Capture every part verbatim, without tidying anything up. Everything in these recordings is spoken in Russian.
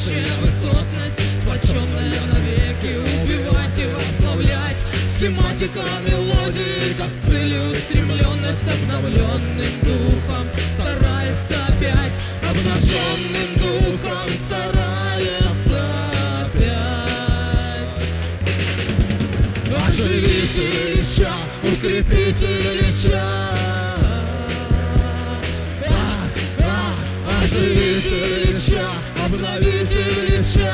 Настоящая высотность, сплоченная навеки. Убивать и восплавлять схематика мелодии, как целеустремленность обновленным духом старается опять, обнаженным духом старается опять. Оживите Ильича, укрепите Ильича, а, а, оживите Ильича, обновите Ильича.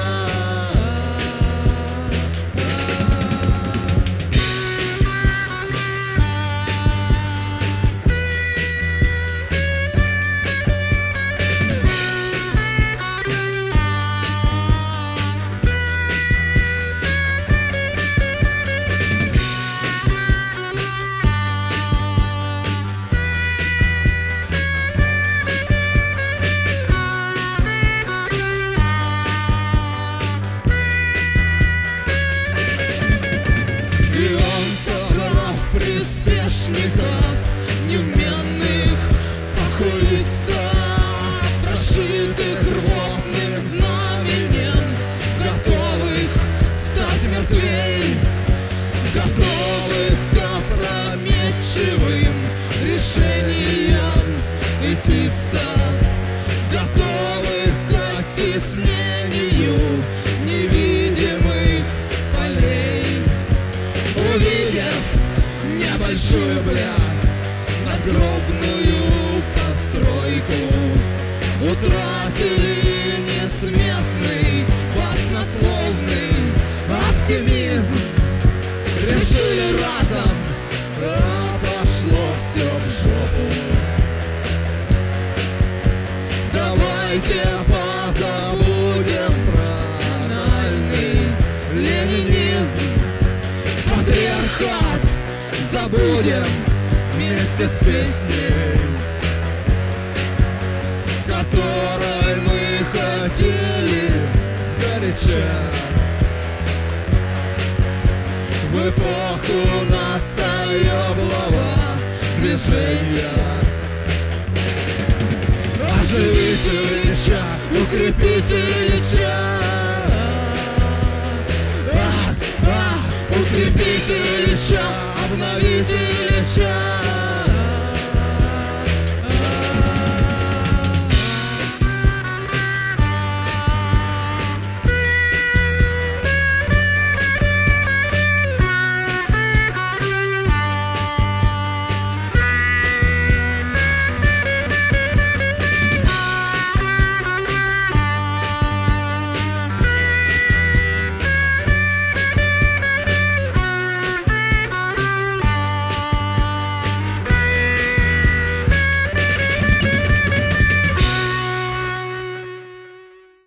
Приспешников, неуменных похуистов, прошитых рвотным знаменем, готовых стать мертвей, готовых к опрометчивым решениям этистов, готовых к оттеснению невидимых полей. Увидев небольшую, бля, надгробную постройку, утратили несметный баснословный оптимизм, решили разом, а пошло все в жопу. Давайте позабудем про анальный ленинизм, патриархат забудем вместе с песней, которой мы хотели сгоряча. В эпоху настояблого движения оживите Ильича, укрепите Ильича, а, а, укрепите Ильича, обновите Ильича.